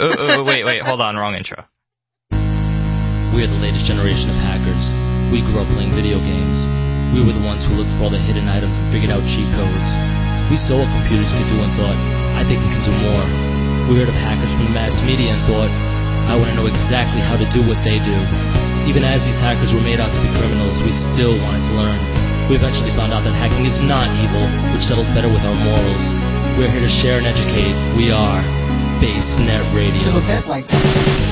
Wait, hold on, wrong intro. We are the latest generation of hackers. We grew up playing video games. We were the ones who looked for all the hidden items and figured out cheat codes. We saw what computers could do and thought, I think we can do more. We heard of hackers from the mass media and thought, I want to know exactly how to do what they do. Even as these hackers were made out to be criminals, we still wanted to learn. We eventually found out that hacking is not evil, which settled better with our morals. We're here to share and educate. We are BaseNet Radio. So that like that.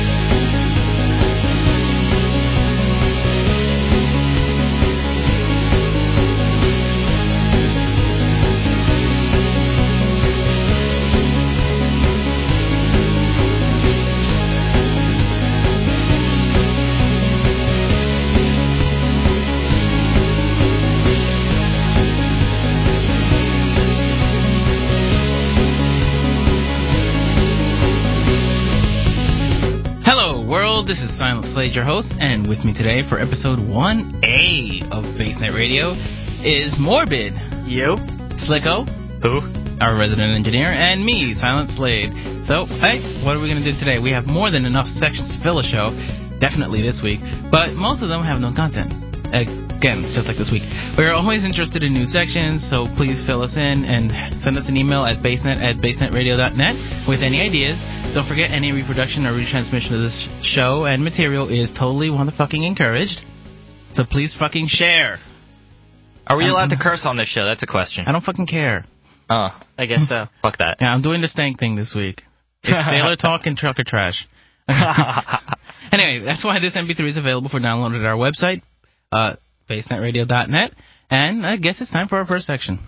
This is Silent Slade, your host, and with me today for episode 1A of BaseNet Radio is Morbid. You? Slicko. Who? Our resident engineer, and me, Silent Slade. So, hey, what are we going to do today? We have more than enough sections to fill a show, definitely this week, but most of them have no content. Again, just like this week. We're always interested in new sections, so please fill us in and send us an email at basenet@basenetradio.net with any ideas. Don't forget, any reproduction or retransmission of this show and material is totally motherfucking encouraged. So please fucking share. Are we allowed to curse on this show? That's a question. I don't fucking care. Oh, I guess so. Fuck that. Yeah, I'm doing the stank thing this week. It's Sailor Talk and Trucker Trash. Anyway, that's why this MP3 is available for download at our website, basenetradio.net. And I guess it's time for our first section.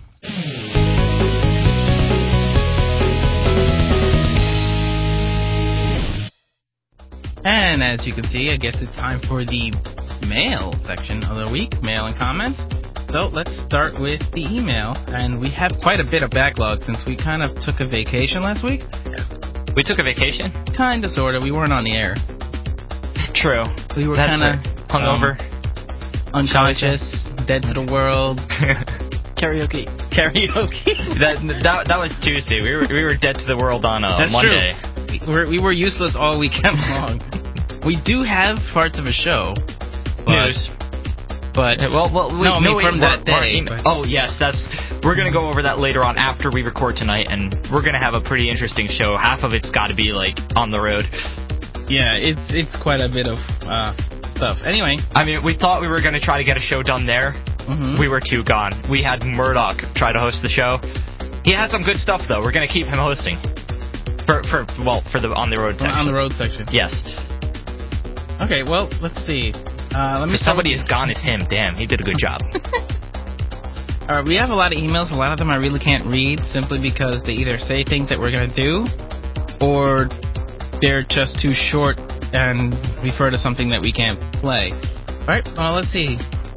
And as you can see, I guess it's time for the mail section of the week, mail and comments. So let's start with the email, and we have quite a bit of backlog since we kind of took a vacation last week. We took a vacation? Kinda, sorta. We weren't on the air. True. We were kind of hungover, unconscious, dead to the world. Karaoke. That was Tuesday. We were dead to the world on That's Monday. True. We were useless all weekend long. We do have parts of a show. News. But from that day. Oh yes, we're gonna go over that later on after we record tonight, and we're gonna have a pretty interesting show. Half of it's got to be like on the road. Yeah, it's quite a bit of stuff. Anyway, I mean, we thought we were gonna try to get a show done there. Mm-hmm. We were too gone. We had Murdoch try to host the show. He had some good stuff though. We're gonna keep him hosting. For the on the road section. On the road section. Yes. Okay, well, let's see. Somebody as gone as him. Damn, he did a good job. All right, we have a lot of emails. A lot of them I really can't read simply because they either say things that we're going to do or they're just too short and refer to something that we can't play. All right, well, let's see.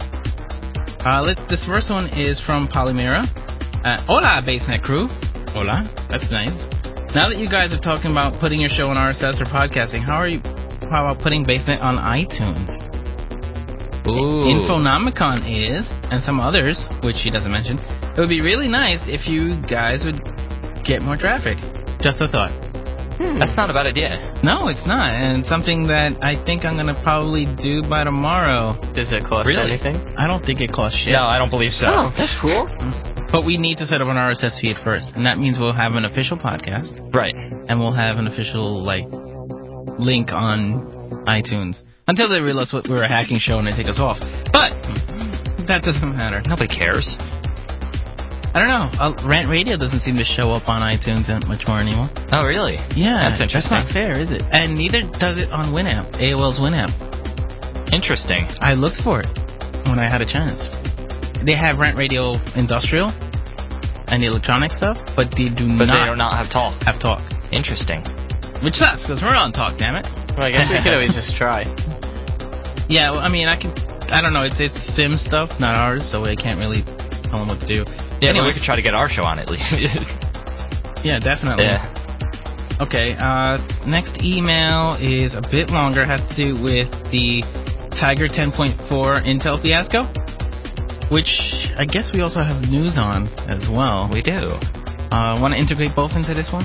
This first one is from Polymera. Hola, BaseNet crew. Hola, that's nice. Now that you guys are talking about putting your show on RSS or podcasting, how about putting BaseNet on iTunes? Ooh. Infonomicon is, and some others, which she doesn't mention. It would be really nice if you guys would get more traffic. Just a thought. That's not a bad idea. No, it's not, and something that I think I'm going to probably do by tomorrow. Does it cost anything? I don't think it costs shit. No, I don't believe so. Oh, that's cool. But we need to set up an RSS feed first, and that means we'll have an official podcast. Right. And we'll have an official, link on iTunes. Until they realize we were a hacking show and they take us off. But that doesn't matter. Nobody cares. I don't know. Rant Radio doesn't seem to show up on iTunes that much more anymore. Oh, really? Yeah. That's interesting. That's not fair, is it? And neither does it on Winamp, AOL's Winamp. Interesting. I looked for it when I had a chance. They have Rant Radio Industrial and the electronic stuff, but they do not have talk. Have talk. Interesting. Which sucks, because we're on talk, damn it. Well, I guess we could always just try. Yeah, well, I mean, I don't know, it's Sim stuff, not ours, so I can't really tell them what to do. Yeah, anyway, we could try to get our show on at least. Yeah, definitely. Yeah. Okay, next email is a bit longer, has to do with the Tiger 10.4 Intel fiasco, which I guess we also have news on as well. We do. Want to integrate both into this one?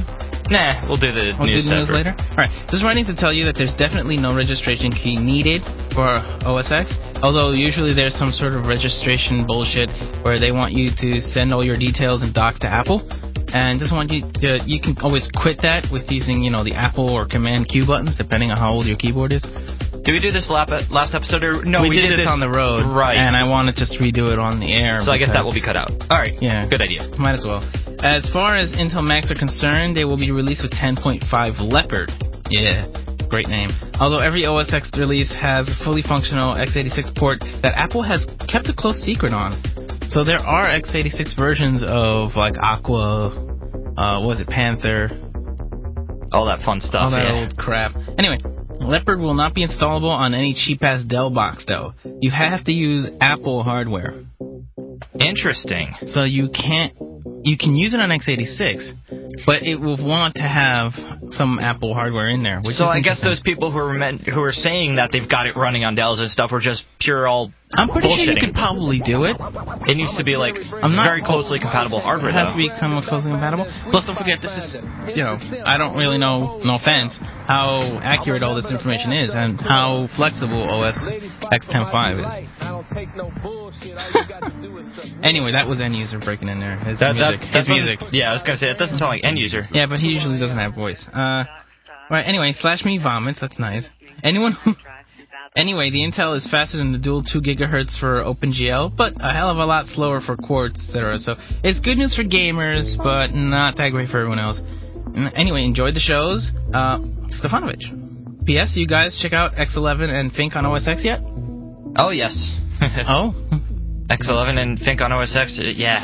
Nah, we'll do the news later? Alright, just writing to tell you that there's definitely no registration key needed for OS X, although usually there's some sort of registration bullshit where they want you to send all your details and docs to Apple. And just want you can always quit that with using, the Apple or Command Q buttons, depending on how old your keyboard is. Did we do this last episode? Or no, we did this on the road. Right. And I want to just redo it on the air. So I guess that will be cut out. All right. Yeah. Good idea. Might as well. As far as Intel Macs are concerned, they will be released with 10.5 Leopard. Yeah. Great name. Although every OS X release has a fully functional x86 port that Apple has kept a close secret on. So there are x86 versions of like Aqua, Panther, all that fun stuff. All that old crap. Anyway, Leopard will not be installable on any cheap-ass Dell box, though. You have to use Apple hardware. Interesting. So you can use it on x86, but it will want to have some Apple hardware in there. So I guess those people who are saying that they've got it running on Dells and stuff were just pure all I'm pretty bullshitting. sure you could probably do it. It needs to be like very closely compatible hardware. It has to be somewhat closely compatible. Plus, don't forget, this is, I don't really know, no offense, how accurate all this information is and how flexible OS X 10.5 is. Anyway, that was end user breaking in there. His music. Yeah, I was gonna say that doesn't sound like end user. Yeah, but he usually doesn't have voice. Right. Anyway, /me vomits. That's nice. Anyway, the Intel is faster than the dual 2 GHz for OpenGL, but a hell of a lot slower for Quartz, etc. So it's good news for gamers, but not that great for everyone else. Anyway, enjoyed the shows. Stefanovich. P.S. You guys check out X11 and Fink on OS X yet? Oh yes. Oh. X11 and Fink on OS X. Yeah,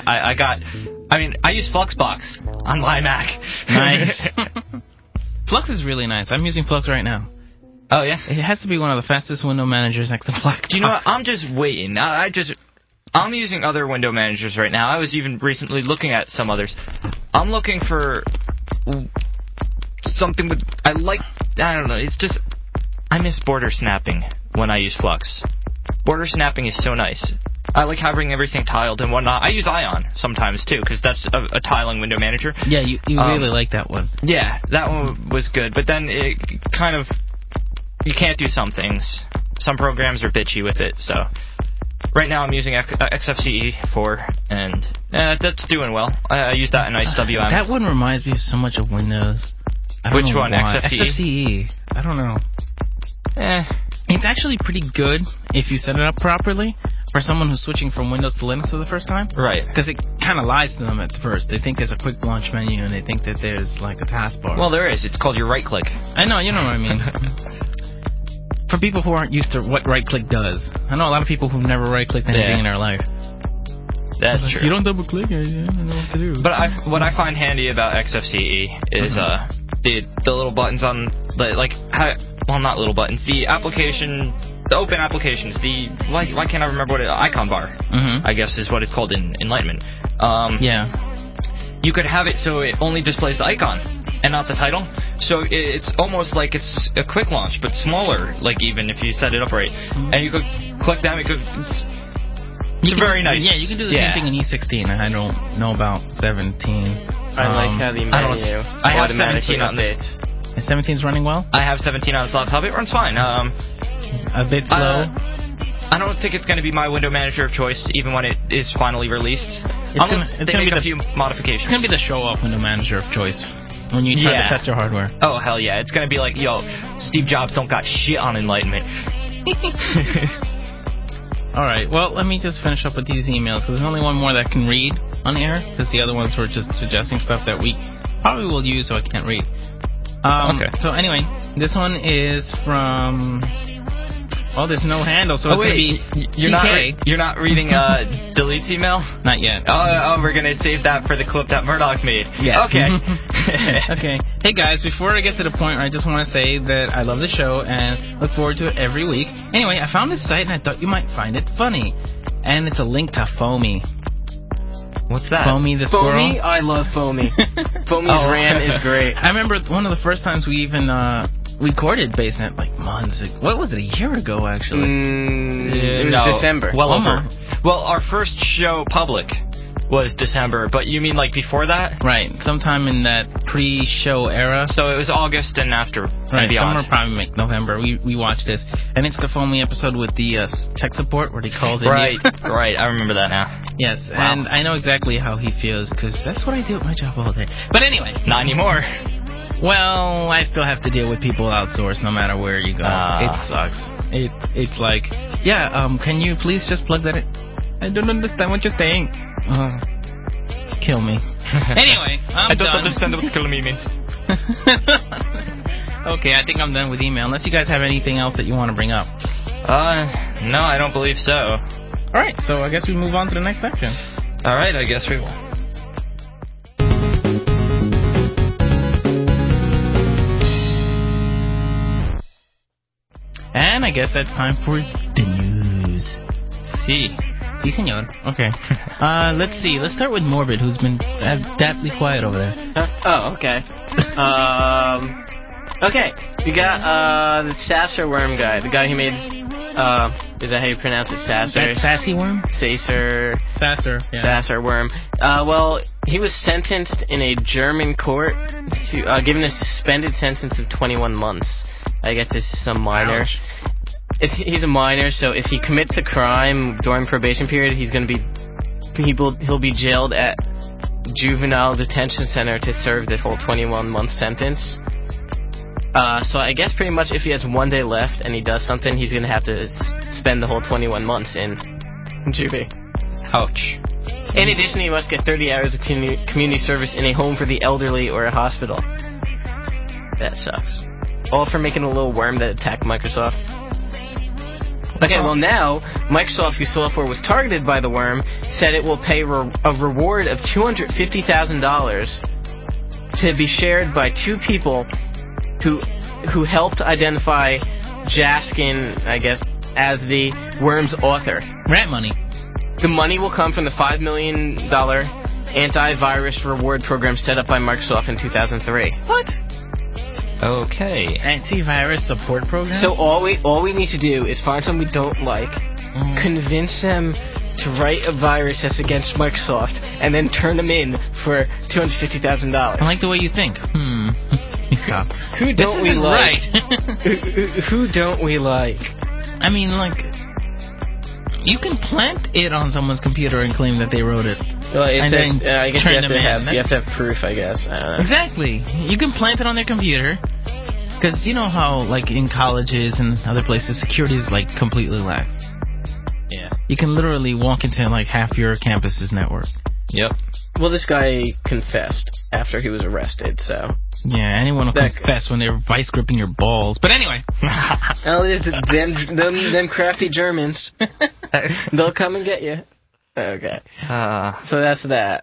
I use Fluxbox on my Mac. Nice. Flux is really nice. I'm using Flux right now. Oh, yeah? It has to be one of the fastest window managers next to Black. Do you know what? I'm just waiting. I'm using other window managers right now. I was even recently looking at some others. I'm looking for something with... I don't know. It's just... I miss border snapping when I use Flux. Border snapping is so nice. I like having everything tiled and whatnot. I use Ion sometimes, too, because that's a tiling window manager. Yeah, you really like that one. Yeah, that one was good. But then it kind of... You can't do some things. Some programs are bitchy with it, so... Right now I'm using XFCE 4, and that's doing well. I use that in IceWM. That one reminds me so much of Windows. Which one, why. XFCE? XFCE. I don't know. It's actually pretty good if you set it up properly for someone who's switching from Windows to Linux for the first time. Right. Because it kind of lies to them at first. They think there's a quick launch menu, and they think that there's like a taskbar. Well, there is. It's called your right-click. I know, you know what I mean. For people who aren't used to what right-click does. I know a lot of people who've never right-clicked anything in their life. That's true. You don't double-click, I don't know what to do. But what I find handy about XFCE is the little buttons on, not little buttons, the open applications, why can't I remember what icon bar, I guess is what it's called in Enlightenment. Yeah. You could have it so it only displays the icon and not the title. So it's almost like it's a quick launch, but smaller, like even if you set it up right. And you could click them, it's very nice. Yeah, you can do the same thing in E16. I don't know about 17. I like how the menu I have 17 on this. Is 17's running well? I have 17 on this laptop. It runs fine. A bit slow? I don't think it's going to be my window manager of choice, even when it is finally released. It's going to be a few modifications. It's going to be the show-off window manager of choice when you try to test your hardware. Oh, hell yeah. It's going to be like, yo, Steve Jobs don't got shit on Enlightenment. All right, well, let me just finish up with these emails, because there's only one more that I can read on air, because the other ones were just suggesting stuff that we probably will use, so I can't read. Okay. So anyway, this one is from... Well, there's no handle, so it's going to be TK. You're not reading Delete's email? Not yet. Oh, we're going to save that for the clip that Murdoch made. Yes. Okay. Okay. Hey, guys, before I get to the point where I just want to say that I love the show and look forward to it every week. Anyway, I found this site, and I thought you might find it funny. And it's a link to Foamy. What's that? Foamy the squirrel. Foamy? I love Foamy. Foamy's RAM is great. I remember one of the first times we even... recorded Basenet like months ago. What was it, a year ago, actually? It was December. Well, our first show public was December, but you mean like before that? Right, sometime in that pre-show era. So it was August and after. Right, and beyond. somewhere probably November. We watched this, and it's the foamy episode with the tech support where he calls in. Right, right. I remember that now. Yes, Wow. and I know exactly how he feels because that's what I do at my job all day. But anyway, Not anymore. well, I still have to deal with people outsourced no matter where you go. It sucks. It's like, yeah, can you please just plug that in? I don't understand what you're saying. Kill me. Anyway, I don't understand what kill me means. Okay, I think I'm done with email. Unless you guys have anything else that you want to bring up. No, I don't believe so. All right, so I guess we move on to the next section. All right, I guess we will. And I guess that's time for the news. See. Si, senor. Okay. Let's see. Let's start with Morbid, who's been adeptly quiet over there. Oh, okay. Okay. You got the Sasser Worm guy, the guy who made. Is that how you pronounce it? Sasser. That sassy worm? Sasser. Yeah. Sasser Worm. Well, he was sentenced in a German court to given a suspended sentence of 21 months. I guess this is some minor. Ouch. He's a minor, so if he commits a crime during probation period, he'll be jailed at juvenile detention center to serve the whole 21-month sentence. So I guess pretty much if he has 1 day left and he does something, he's gonna have to spend the whole 21 months in juvie. Ouch. In addition, he must get 30 hours of community service in a home for the elderly or a hospital. That sucks. All for making a little worm that attacked Microsoft. Okay, well now, Microsoft, whose software was targeted by the worm, said it will pay a reward of $250,000 to be shared by two people who helped identify Jaskin, I guess, as the worm's author. Rat money. The money will come from the $5 million antivirus reward program set up by Microsoft in 2003. What? Okay. Antivirus support program? So all we need to do is find someone we don't like, convince them to write a virus that's against Microsoft, and then turn them in for $250,000. I like the way you think. Stop. Who don't we like? Right. Who don't we like? I mean, like, you can plant it on someone's computer and claim that they wrote it. Well, it and says, then I guess turn you have, them to in. have, you have to have proof, I guess. Exactly. You can plant it on their computer. Because you know how, like, in colleges and other places, security is, like, completely lax. Yeah. You can literally walk into, like, half your campus's network. Yep. Well, this guy confessed after he was arrested, so... Yeah, anyone will confess when they're vice gripping your balls. But anyway. Oh, it is them crafty Germans. They'll come and get you. Okay. So that's that.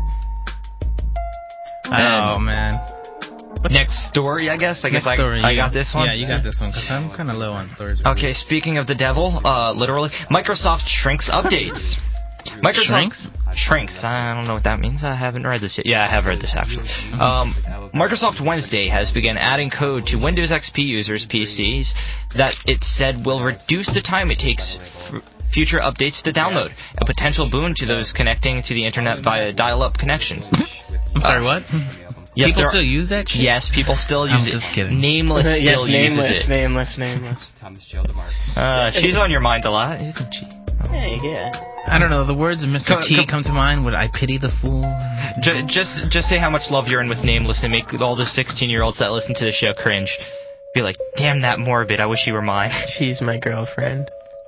Oh, man. Next story, I guess. I got this one. Yeah, you got this one, because I'm kind of low on storage. Okay, speaking of the devil, literally, Microsoft shrinks updates. Microsoft shrinks. I don't know what that means. I haven't read this yet. Yeah, I have read this, actually. Microsoft Wednesday has begun adding code to Windows XP users' PCs that it said will reduce the time it takes future updates to download, a potential boon to those connecting to the internet via dial-up connections. I'm sorry, what? Yes, people still use that shit? Yes, people still use it. I'm just kidding. Nameless still uses it. Nameless. She's on your mind a lot, isn't she? Hey, yeah. I don't know, the words of Mr. T come to mind. Would I pity the fool? Just say how much love you're in with Nameless and make all the 16-year-olds that listen to the show cringe. Be like, damn that Morbid, I wish you were mine. She's my girlfriend.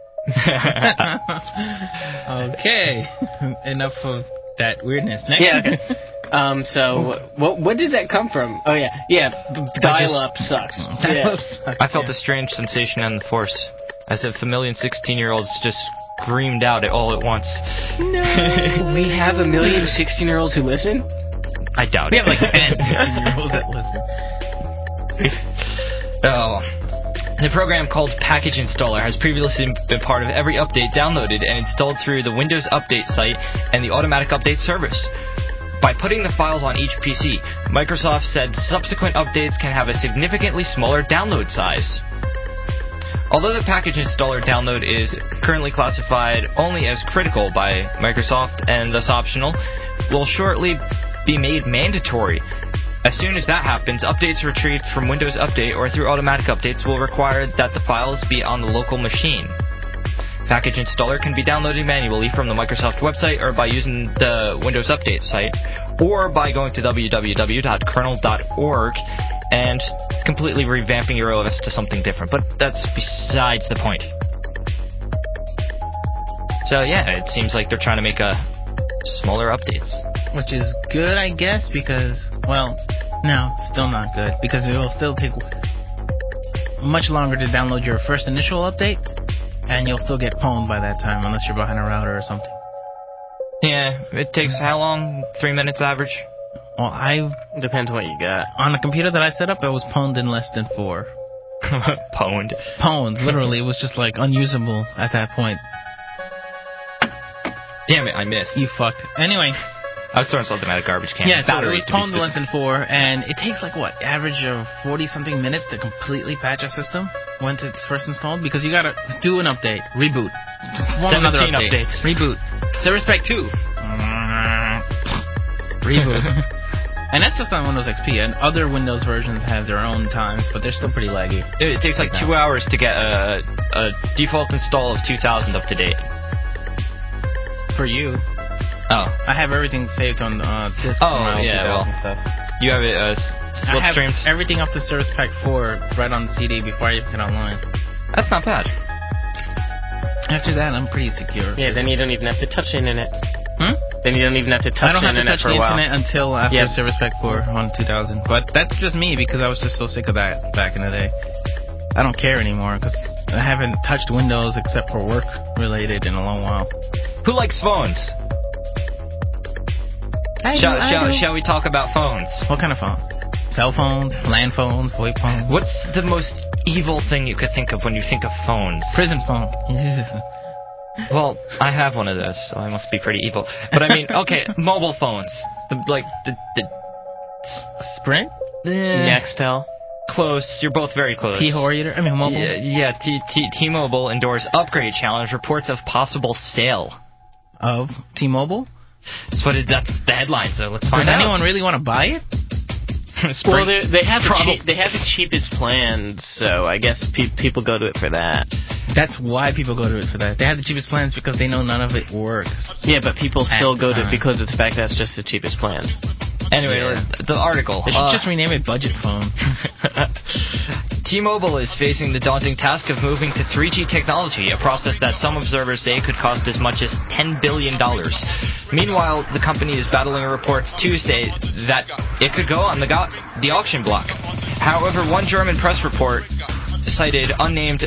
Okay. Enough of that weirdness. Next. Yeah, okay. So, what did that come from? Oh, yeah. Yeah, dial-up sucks. Dial-up sucks. I felt a strange sensation on the force, as if a million 16-year-olds just screamed out all at once. No. We have a million 16-year-olds who listen? I doubt we it. We have like 10 16-year-olds that listen. Oh. The program called Package Installer has previously been part of every update downloaded and installed through the Windows Update site and the Automatic Update service. By putting the files on each PC, Microsoft said subsequent updates can have a significantly smaller download size. Although the package installer download is currently classified only as critical by Microsoft and thus optional, will shortly be made mandatory. As soon as that happens, updates retrieved from Windows Update or through automatic updates will require that the files be on the local machine. Package installer can be downloaded manually from the Microsoft website or by using the Windows Update site, or by going to www.kernel.org and completely revamping your OS to something different. But that's besides the point. So yeah, it seems like they're trying to make smaller updates. Which is good, I guess, because, well, no, still not good, because it will still take much longer to download your first initial update, and you'll still get pwned by that time, unless you're behind a router or something. Yeah, it takes how long? 3 minutes average? Well, Depends what you got. on the computer that I set up, it was pwned in less than 4. Pwned. Pwned, literally, it was just, like, unusable at that point. Damn it, I missed. You fucked. Anyway. I was throwing something at a garbage can. Yeah, so it was Batteries, to be pwned in less than 4, and it takes, like, what, average of 40-something minutes to completely patch a system once it's first installed? Because you gotta do an update, reboot. 17 updates. Reboot. Service Pack 2. Reboot. And that's just on Windows XP, and other Windows versions have their own times, but they're still pretty laggy. It takes like 2 hours to get a default install of 2000 up to date. For you. Oh. I have everything saved on disk Oh, from my old yeah, 2000 well, stuff. You have it I have slipstreamed? everything up to Service Pack 4 right on the CD before I even get online. That's not bad. After that, I'm pretty secure. Yeah, then you don't even have to touch the internet. Then you don't even have to touch I don't the have to internet touch for the a while. internet until after Yep. Service Pack 4 on 2000. But that's just me because I was just so sick of that back in the day. I don't care anymore because I haven't touched Windows except for work related in a long while. Who likes phones? Shall we talk about phones? What kind of phones? Cell phones, land phones, VoIP phones. What's the most evil thing you could think of when you think of phones? Prison phone. Yeah. Well, I have one of those, so I must be pretty evil. But I mean, okay, mobile phones. The Sprint? Nextel. Close. You're both very close. T-Horrier? I mean, mobile? Yeah, T-Mobile endorses upgrade challenge, reports of possible sale. Of T-Mobile? That's the headline, so let's find Does out. anyone really want to buy it? Well, they have the cheapest plans, so I guess people go to it for that. That's why people go to it for that. They have the cheapest plans because they know none of it works. Yeah, but people still go to time. it because of the fact that's just the cheapest plan. Anyway, Yeah. the article. They should just rename it Budget Phone. T-Mobile is facing the daunting task of moving to 3G technology, a process that some observers say could cost as much as $10 billion. Meanwhile, the company is battling reports Tuesday that it could go on the auction block. However, one German press report cited unnamed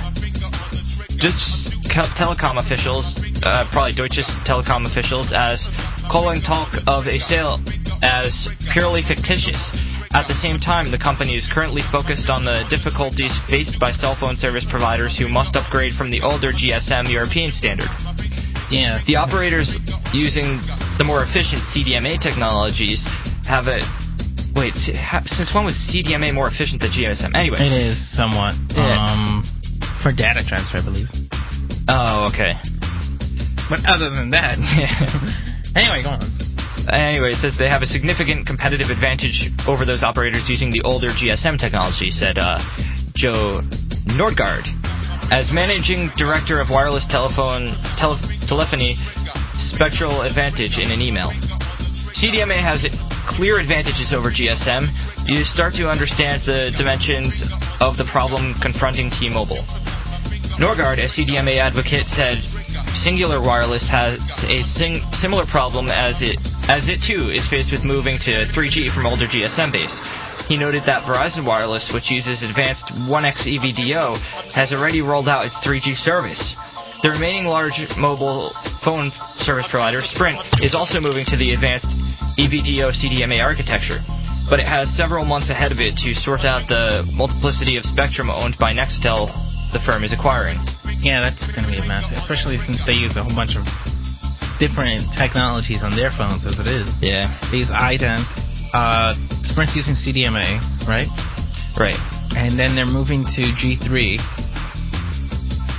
telecom officials, probably Deutsche Telekom officials, as calling talk of a sale as purely fictitious. At the same time, the company is currently focused on the difficulties faced by cell phone service providers who must upgrade from the older GSM European standard. Yeah. The operators using the more efficient CDMA technologies have a... Wait, since when was CDMA more efficient than GSM? Anyway. It is somewhat. Yeah. For data transfer, I believe. Oh, okay. But other than that... Anyway, go on. Anyway, it says they have a significant competitive advantage over those operators using the older GSM technology, said Joe Nordgaard. As managing director of wireless telephony spectral advantage in an email. CDMA has clear advantages over GSM. You start to understand the dimensions of the problem confronting T-Mobile. Norgard, a CDMA advocate, said Singular Wireless has a similar problem as it too is faced with moving to 3G from older GSM base. He noted that Verizon Wireless, which uses advanced 1X EVDO, has already rolled out its 3G service. The remaining large mobile phone service provider, Sprint, is also moving to the advanced EVDO CDMA architecture, but it has several months ahead of it to sort out the multiplicity of spectrum owned by Nextel the firm is acquiring. Yeah, that's going to be a mess, especially since they use a whole bunch of different technologies on their phones as it is. Yeah. They use iDEN. Sprint's using CDMA, right? Right. And then they're moving to G3.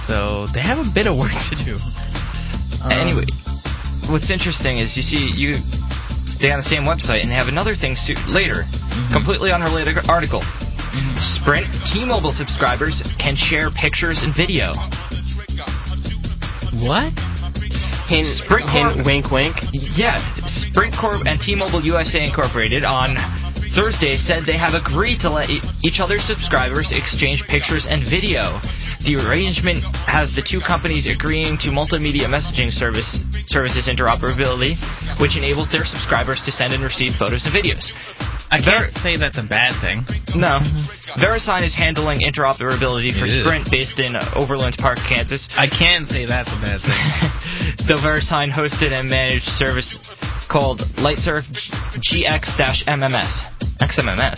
So they have a bit of work to do. Anyway, what's interesting is you stay on the same website and they have another thing later, completely unrelated article. Sprint T-Mobile subscribers can share pictures and video. What? Hint, wink, wink. Yeah, Sprint Corp and T-Mobile USA Incorporated on Thursday said they have agreed to let each other's subscribers exchange pictures and video. The arrangement has the two companies agreeing to multimedia messaging services interoperability, which enables their subscribers to send and receive photos and videos. I can't say that's a bad thing. No. VeriSign is handling interoperability for Sprint based in Overland Park, Kansas. I can say that's a bad thing. The VeriSign hosted and managed service called LightSurf GX-MMS. XMMS.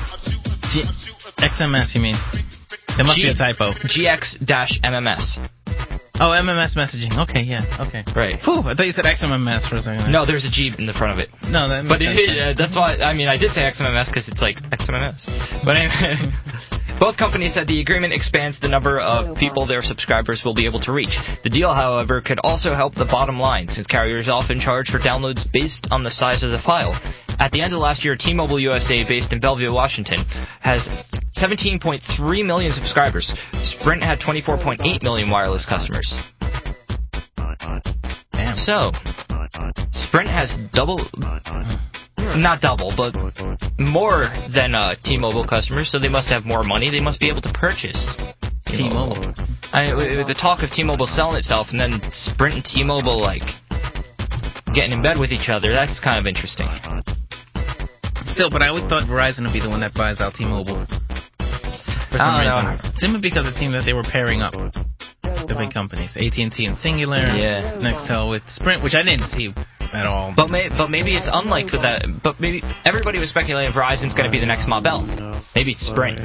XMS, you mean? There must be a typo. GX-MMS. Oh, MMS messaging. Okay, yeah, okay. Right. Phew, I thought you said XMMS for a second. No, there's a G in the front of it. No, that makes sense. That's why, I did say XMMS because it's like XMMS. But anyway, both companies said the agreement expands the number of people their subscribers will be able to reach. The deal, however, could also help the bottom line, since carriers often charge for downloads based on the size of the file. At the end of last year, T-Mobile USA, based in Bellevue, Washington, has 17.3 million subscribers. Sprint had 24.8 million wireless customers. Damn. So, Sprint has not double, but more than T-Mobile customers, so they must have more money. They must be able to purchase T-Mobile. The talk of T-Mobile selling itself, and then Sprint and T-Mobile, getting in bed with each other, that's kind of interesting. Still, but I always thought Verizon would be the one that buys out T-Mobile. For some reason. Simply because it seemed that they were pairing up the big companies. AT&T and Singular. Yeah. Nextel with Sprint, which I didn't see at all. But maybe it's unlike with that. But maybe everybody was speculating Verizon's going to be the next Ma Bell. Maybe it's Sprint.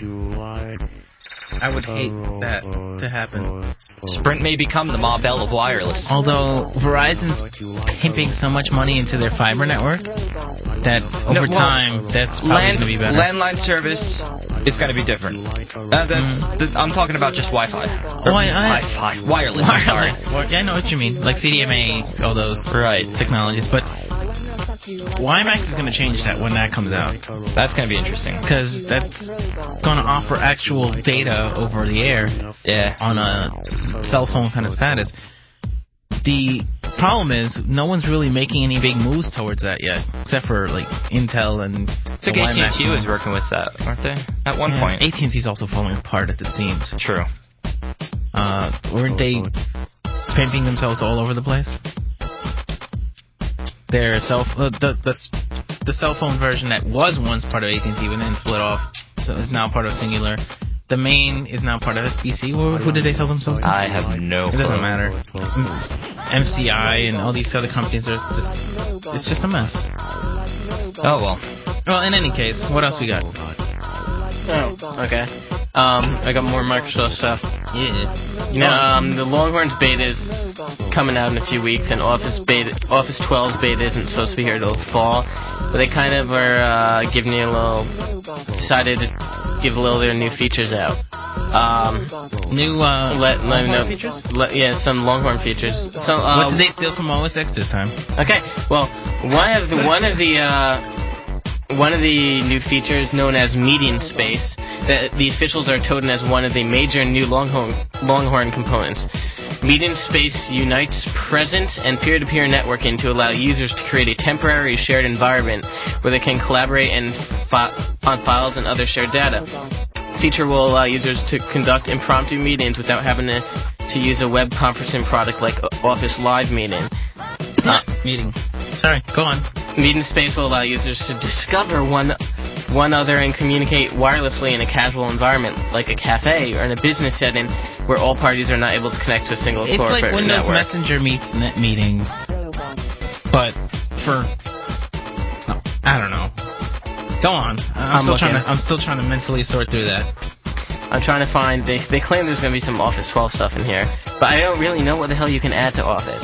I would hate that to happen. Sprint may become the Ma Bell of wireless. Although Verizon's pimping so much money into their fiber network that over time that's probably going to be better. Landline service is going to be different. I'm talking about just Wi-Fi. Wi-Fi. Wireless. Sorry. Yeah, I know what you mean. Like CDMA, all those technologies. But WiMAX is going to change that when that comes out. That's going to be interesting. Because that's going to offer actual data over the air on a cell phone kind of status. The problem is no one's really making any big moves towards that yet, except for Intel and I think AT&T was working with that, weren't they? At one point. AT&T's also falling apart at the seams. True. Weren't they pimping themselves all over the place? Their the cell phone version that was once part of AT&T and then split off, so is now part of Singular. The main is now part of SBC. Who did they sell themselves to? I have no clue. It doesn't matter. MCI and all these other companies, it's just a mess. Oh, well. Well, in any case, what else we got? Oh, okay. I got more Microsoft stuff. Yeah. The Longhorns beta is coming out in a few weeks, and Office 12's beta isn't supposed to be here till fall. But they kind of are decided to give a little of their new features out. features? Some Longhorn features. So, what did they steal from OS X this time? Okay, well, one of the new features known as Meeting Space, that the officials are toting as one of the major new Longhorn components. Meeting Space unites presence and peer-to-peer networking to allow users to create a temporary shared environment where they can collaborate on files and other shared data. The feature will allow users to conduct impromptu meetings without having to use a web conferencing product like Office Live Meeting. Sorry, go on. Meeting Space will allow users to discover one other and communicate wirelessly in a casual environment, like a cafe or in a business setting where all parties are not able to connect to a single corporate network. It's like Windows Messenger meets NetMeeting, but for... I don't know. Go on. I'm still trying to mentally sort through that. I'm trying to find... They claim there's going to be some Office 12 stuff in here, but I don't really know what the hell you can add to Office.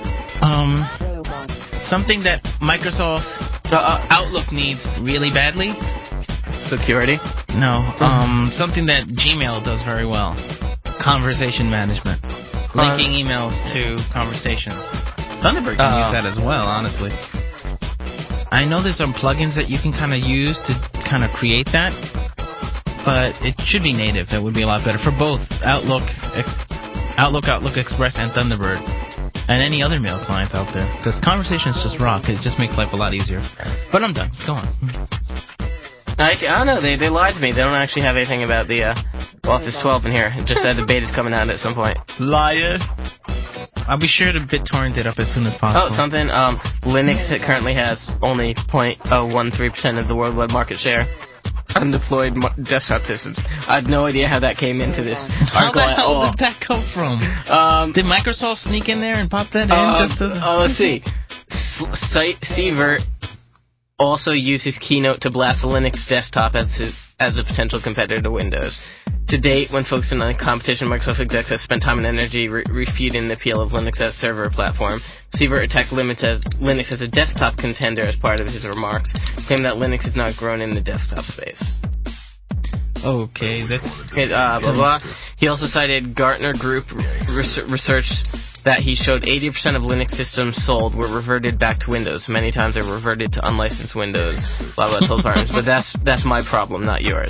Something that Microsoft Outlook needs really badly. Security? No. Something that Gmail does very well. conversation management. Linking emails to conversations. Thunderbird can use that as well, honestly. I know there's some plugins that you can kind of use to kind of create that, but it should be native. That would be a lot better for both Outlook Express, and Thunderbird, and any other mail clients out there. Because conversations just rock. It just makes life a lot easier. But I'm done. Go on. I don't know. They lied to me. They don't actually have anything about the Office 12 in here. It just said the beta's coming out at some point. Liar. I'll be sure to BitTorrent it up as soon as possible. Oh, something. Linux currently has only 0.013% of the worldwide market share. Undeployed desktop systems. I have no idea how that came into this article at all. How the hell did that come from? Did Microsoft sneak in there and pop that in? Let's see. Sievert also uses Keynote to blast a Linux desktop as a potential competitor to Windows. To date, when focusing on the competition, Microsoft execs have spent time and energy refuting the appeal of Linux as server platform. Sievert attacked Linux as a desktop contender as part of his remarks, claiming that Linux has not grown in the desktop space. Okay, that's... blah, blah. He also cited Gartner Group research that he showed 80% of Linux systems sold were reverted back to Windows. Many times they were reverted to unlicensed Windows, blah, blah, told partners. But that's my problem, not yours.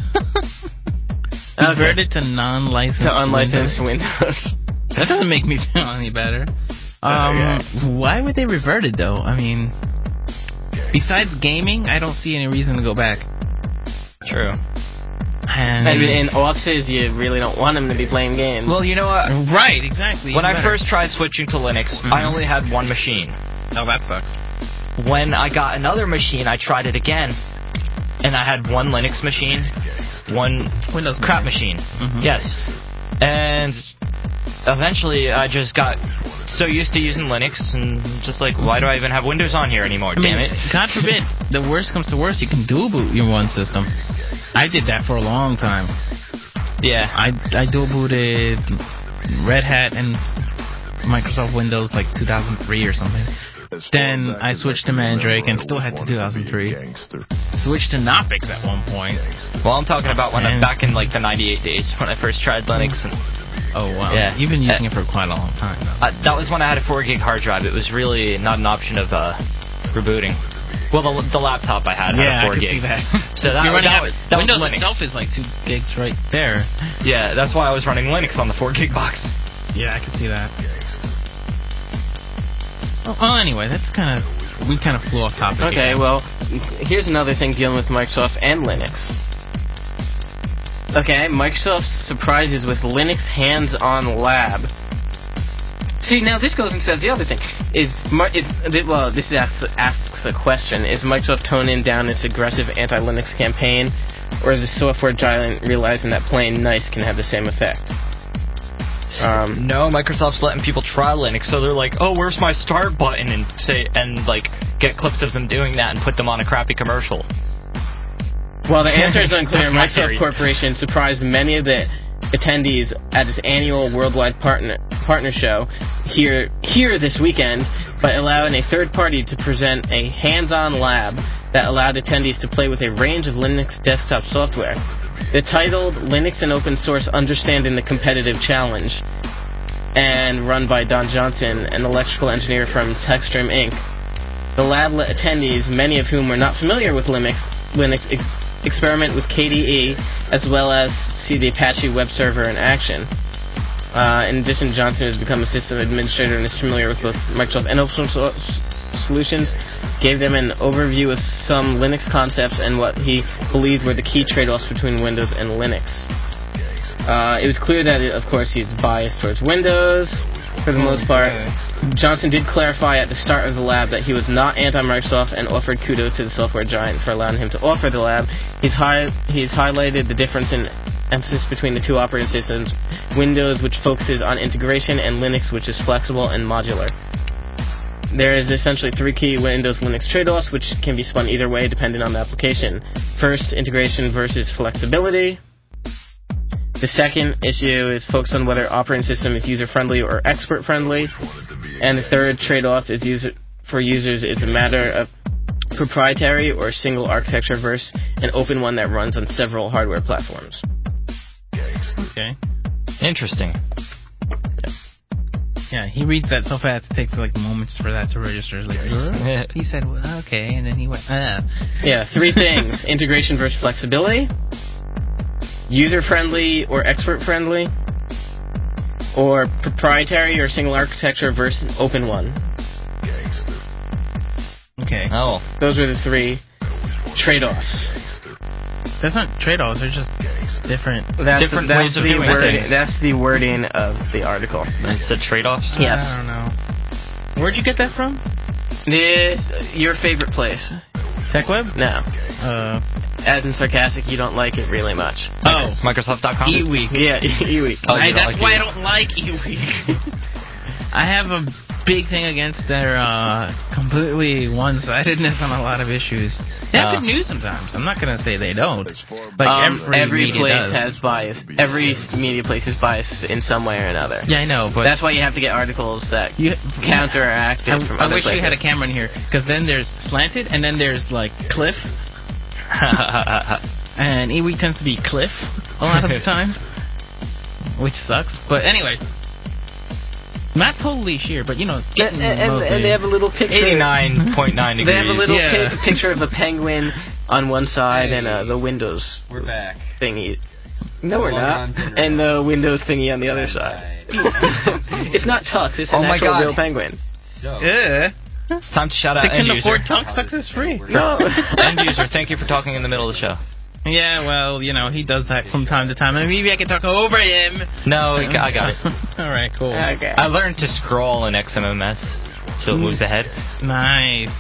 Converted to non-licensed unlicensed Windows. That doesn't make me feel any better. Why would they revert it, though? I mean, besides gaming, I don't see any reason to go back. True. And in offices, you really don't want them to be playing games. Well, you know what? Right, exactly. When I first tried switching to Linux, I only had one machine. Oh, that sucks. When I got another machine, I tried it again, and I had one Linux machine, one Windows crap machine. Yes. And eventually I just got so used to using Linux and just like, why do I even have Windows on here anymore? Damn it. God forbid, the worst comes to worst, you can dual boot your one system. I did that for a long time. Yeah. I dual booted Red Hat and Microsoft Windows like 2003 or something. Then I switched to Mandrake and still had to 2003. Switched to Knoppix at one point. Well, I'm talking about when I'm back in like the 98 days when I first tried Linux. And oh, wow. Yeah. You've been using it for quite a long time, though. That was when I had a 4 gig hard drive. It was really not an option of rebooting. Well, the laptop I had a 4 gig. I can see that. So that Windows was Linux. itself is like 2 gigs right there. Yeah, that's why I was running Linux on the 4 gig box. Yeah, I can see that. Well, anyway, we kind of flew off topic. Okay, well, here's another thing dealing with Microsoft and Linux. Okay, Microsoft surprises with Linux hands-on lab. See, now this goes and says the other thing. This asks a question. Is Microsoft toning down its aggressive anti-Linux campaign, or is the software giant realizing that playing nice can have the same effect? No, Microsoft's letting people try Linux, so they're like, oh, where's my start button, and get clips of them doing that and put them on a crappy commercial. Well, the answer is unclear. Microsoft Corporation surprised many of the attendees at its annual worldwide partner show here this weekend by allowing a third party to present a hands-on lab that allowed attendees to play with a range of Linux desktop software. The titled Linux and Open Source Understanding the Competitive Challenge, and run by Don Johnson, an electrical engineer from Techstream Inc. The lab let attendees, many of whom were not familiar with Linux experiment with KDE, as well as see the Apache web server in action. In addition, Johnson has become a system administrator and is familiar with both Microsoft and open source solutions, gave them an overview of some Linux concepts and what he believed were the key trade-offs between Windows and Linux. It was clear that, of course, he's biased towards Windows for the most part. Johnson did clarify at the start of the lab that he was not anti-Microsoft and offered kudos to the software giant for allowing him to offer the lab. He's highlighted the difference in emphasis between the two operating systems, Windows, which focuses on integration, and Linux, which is flexible and modular. There is essentially 3 key Windows Linux trade-offs, which can be spun either way depending on the application. First, integration versus flexibility. The second issue is focused on whether operating system is user-friendly or expert-friendly. And the third trade-off is for users is a matter of proprietary or single architecture versus an open one that runs on several hardware platforms. Okay. Interesting. Yeah, he reads that so fast it takes like moments for that to register. Like, he said, well, okay, and then he went, Yeah, 3 things. Integration versus flexibility. User-friendly or expert-friendly. Or proprietary or single architecture versus an open one. Okay. Oh. Those are the 3 trade-offs. That's not trade-offs, they're just different Different ways of doing things. That's the wording of the article. It said trade-offs? Yes. I don't know. Where'd you get that from? Your favorite place. TechWeb? No. As in sarcastic, you don't like it really much. Oh. Microsoft.com? eWeek. Yeah, eWeek. Oh, That's why I don't like eWeek. I have a big thing against their completely one-sidedness on a lot of issues. They have good news sometimes. I'm not going to say they don't. Like every place does. has bias. Every media place is biased in some way or another. Yeah, I know, but that's why you have to get articles that counteract it from other I wish places. we had a camera in here, because then there's slanted, and then there's like cliff. And eWeek tends to be cliff a lot of the times, which sucks. But anyway, not totally sheer, but and they have a little picture. 89.9 degrees. They have a little picture of a penguin on one side and the Windows We're back. thingy. No, we're not. And the Windows thingy on the other side. It's not Tux. It's an actual real penguin. So, It's time to shout out they couldn't end user. afford Tux. Tux is free. No. End user, thank you for talking in the middle of the show. Yeah, well, he does that from time to time. And maybe I can talk over him. No, I got it. All right, cool. Okay. I learned to scroll in XMMS, so it moves ahead. Nice.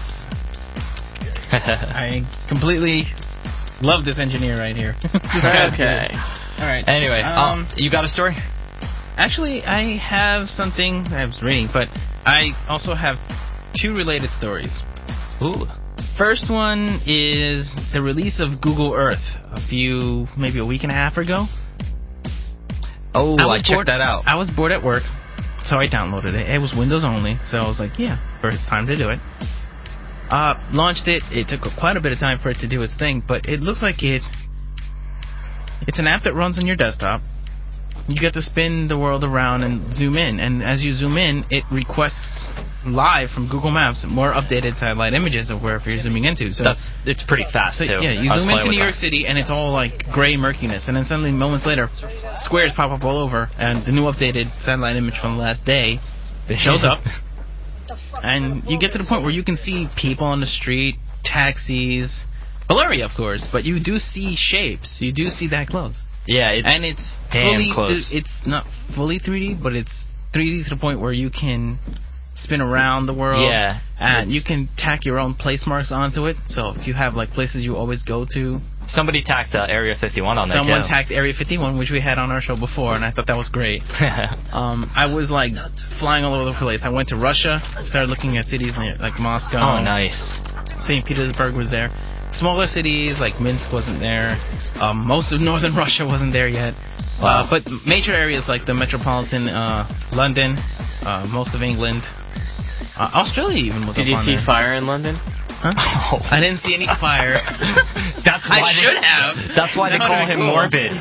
I completely love this engineer right here. Okay. All right. Anyway, you got a story? Actually, I have something I was reading, but I also have 2 related stories. Ooh. First one is the release of Google Earth maybe a week and a half ago. Oh, I checked that out. I was bored at work, so I downloaded it. It was Windows only, so I was like, first time to do it. Launched it. It took quite a bit of time for it to do its thing, but it looks like it's an app that runs on your desktop. You get to spin the world around and zoom in, and as you zoom in, it requests live from Google Maps more updated satellite images of wherever you're zooming into. So it's pretty fast too. Yeah, you zoom into New York City, and it's all like gray murkiness, and then suddenly moments later, squares pop up all over, and the new updated satellite image from the last day shows up, and you get to the point where you can see people on the street, taxis, blurry of course, but you do see shapes. You do see that close. Yeah, it's damn fully close. It's not fully 3D, but it's 3D to the point where you can spin around the world. Yeah. And you can tack your own place marks onto it. So if you have like places you always go to. Somebody tacked Area 51 on that. Someone tacked Area 51, which we had on our show before, and I thought that was great. I was like flying all over the place. I went to Russia, started looking at cities like Moscow. Oh, nice. St. Petersburg was there. Smaller cities like Minsk wasn't there. Most of northern Russia wasn't there yet. Wow. But major areas like the metropolitan London, most of England, Australia even was. Did you see fire in London? Huh? Oh. I didn't see any fire. I should have. That's why they call him morbid.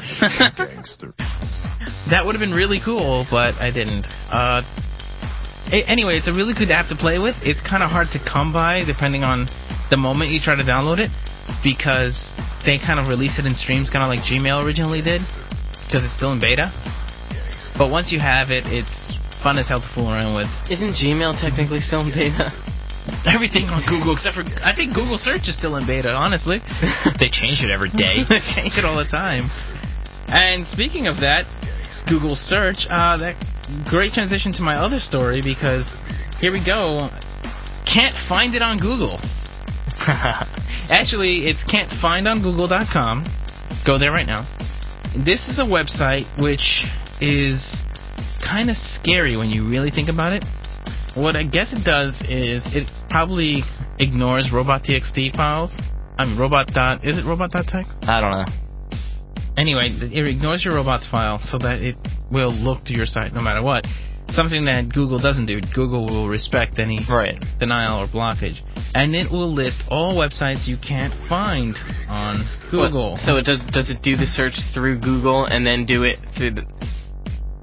That would have been really cool, but I didn't. Anyway, it's a really good app to play with. It's kind of hard to come by depending on the moment you try to download it, because they kind of release it in streams, kind of like Gmail originally did, because it's still in beta. But once you have it, it's fun as hell to fool around with. Isn't Gmail technically still in beta? Everything on Google, except for, I think Google Search is still in beta, honestly. They change it every day. They change it all the time. And speaking of that, Google Search, that great transition to my other story, because here we go. Can't find it on Google. Actually, it's can'tfindongoogle.com. Go there right now. This is a website which is kind of scary when you really think about it. What I guess it does is it probably ignores robot.txt files. Is it robot.txt? I don't know. Anyway, it ignores your robots file so that it will look to your site no matter what. Something that Google doesn't do. Google will respect any denial or blockage. And it will list all websites you can't find on Google. So it does it do the search through Google and then do it through the...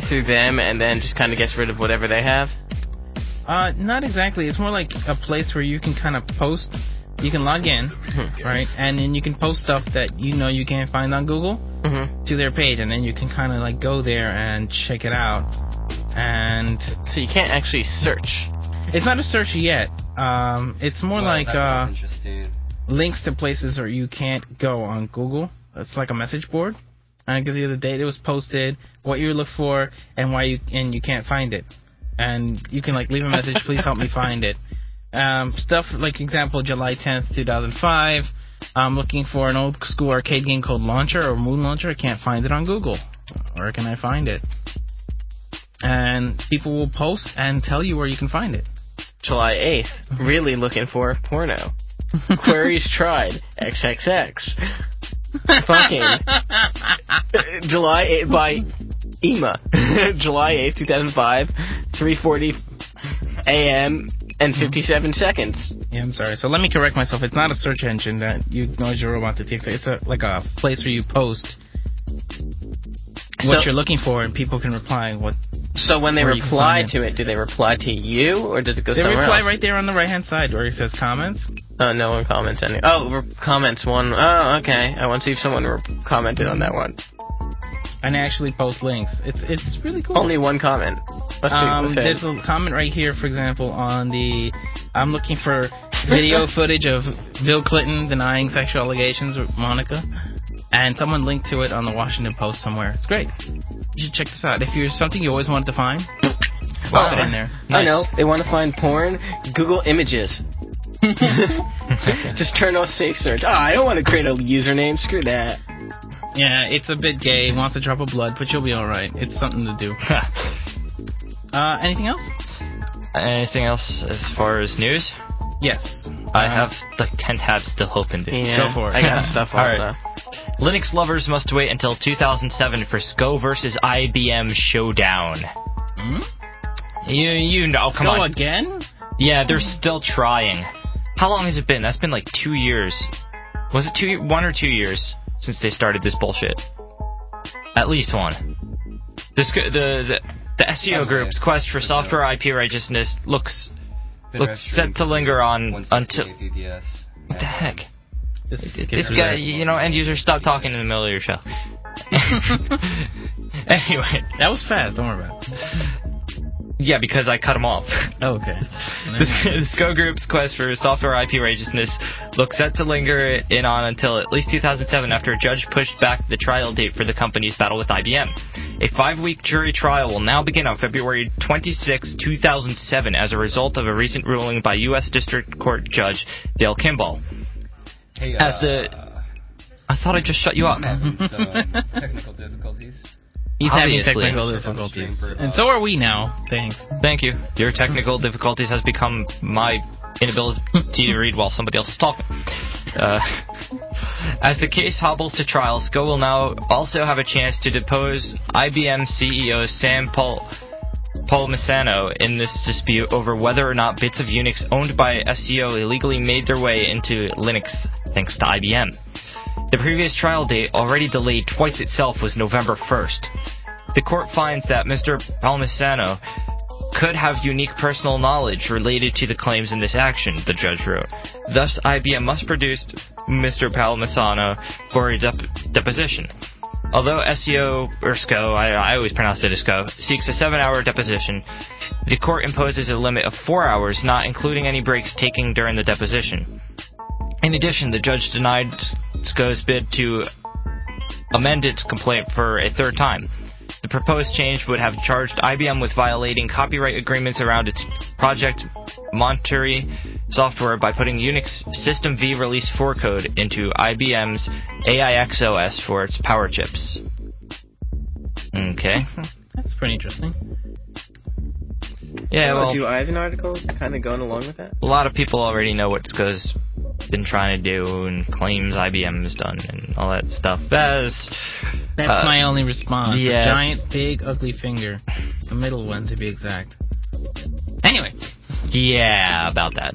through them and then just kind of gets rid of whatever they have? Not exactly. It's more like a place where you can kind of post. You can log in, right, and then you can post stuff that you know you can't find on Google to their page, and then you can kind of like go there and check it out. And so you can't actually search. It's not a search yet. It's more like links to places where you can't go on Google. It's like a message board, and it gives you the date it was posted, what you look for, and why you can't find it. And you can like leave a message, please help me find it. Stuff like, example, July 10th, 2005. I'm looking for an old school arcade game called Launcher or Moon Launcher. I can't find it on Google. Where can I find it? And people will post and tell you where you can find it. July 8th, really looking for porno. Queries tried, XXX. Fucking. July 8th by EMA. July 8th, 2005, 3:40 a.m. and 57 seconds. Yeah, I'm sorry. So let me correct myself. It's not a search engine that you acknowledge your robot to TXT. It's like a place where you post what you're looking for, and people can reply what. So when they reply to it, do they reply to you, or does it go somewhere else? They reply right there on the right-hand side where it says comments. No one comments any. Oh, comments one. Oh, okay. I want to see if someone commented on that one. And actually post links. It's really cool. Only one comment. There's a comment right here, for example, on the... I'm looking for video footage of Bill Clinton denying sexual allegations with Monica. And someone linked to it on the Washington Post somewhere. It's great. You should check this out. If you're something you always wanted to find, pop it in there. Nice. I know. They want to find porn. Google Images. Just turn off safe search. I don't want to create a username. Screw that. Yeah, it's a bit gay. Wants a drop of blood, but you'll be all right. It's something to do. Anything else? Anything else as far as news? Yes. I have like 10 tabs still open. Yeah, go for it. I got stuff also. Right. Linux lovers must wait until 2007 for SCO versus IBM showdown. You know, come on. SCO again? Yeah, they're still trying. How long has it been? That's been like 2 years. Was it 1 or 2 years since they started this bullshit? At least one. The SEO group's quest for software IP righteousness looks set to linger on until... What the heck? This guy, end user, stop talking in the middle of your show. Anyway. That was fast, don't worry about it. Yeah, because I cut him off. Oh, okay. The SCO Group's quest for software IP righteousness looks set to linger in on until at least 2007 after a judge pushed back the trial date for the company's battle with IBM. A 5-week jury trial will now begin on February 26, 2007 as a result of a recent ruling by U.S. District Court Judge Dale Kimball. Hey, I thought I just shut you up. Technical difficulties. He's Obviously. having technical difficulties. And so are we now, thanks. Thank you. Your technical difficulties has become my inability to read while somebody else is talking. As the case hobbles to trial, SCO will now also have a chance to depose IBM CEO Sam Palmisano in this dispute over whether or not bits of Unix owned by SCO illegally made their way into Linux thanks to IBM. The previous trial date, already delayed twice itself, was November 1st. The court finds that Mr. Palmisano could have unique personal knowledge related to the claims in this action, the judge wrote. Thus, IBM must produce Mr. Palmisano for a deposition. Although SCO, or SCO, I always pronounce it as SCO, seeks a 7-hour deposition, the court imposes a limit of 4 hours, not including any breaks taken during the deposition. In addition, the judge denied SCO's bid to amend its complaint for a third time. The proposed change would have charged IBM with violating copyright agreements around its Project Monterey software by putting Unix System V Release 4 code into IBM's AIXOS for its power chips. Okay. That's pretty interesting. Yeah, well... Do I have an article kind of going along with that? A lot of people already know what SCO's been trying to do and claims IBM has done and all that stuff. That's my only response. Yes. A giant, big, ugly finger. The middle one, to be exact. Anyway. Yeah, about that.